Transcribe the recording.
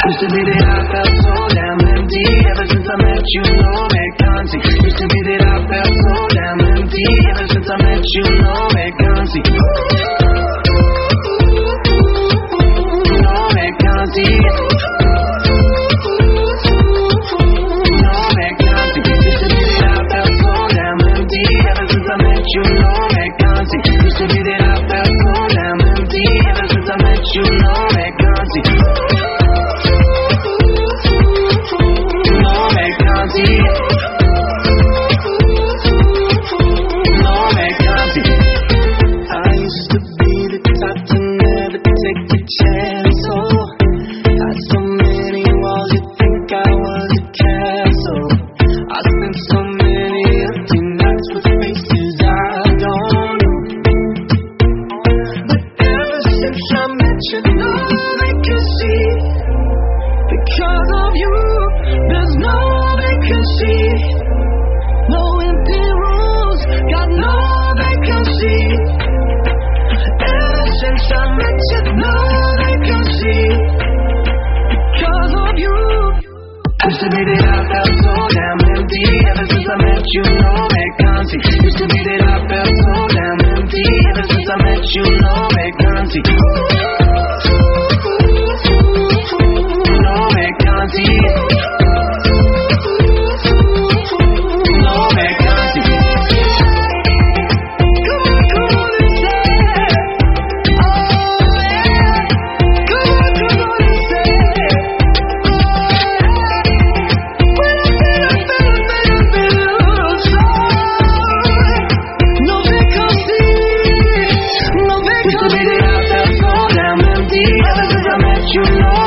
Used to be that I felt so damn empty ever since I met you, no vacancy. Used to be that I felt so damn empty ever since I met you, no vacancy. No vacancy. No vacancy. Used to be that I felt so damn empty ever since I met you, no vacancy. Used to be that I felt so damn empty ever since I met you, no vacancy. Used to be that I felt so damn empty ever since I met you, no vacancy. Used to be that I felt so damn empty ever since I met you, no vacancy. No vacancy. No vacancy. You know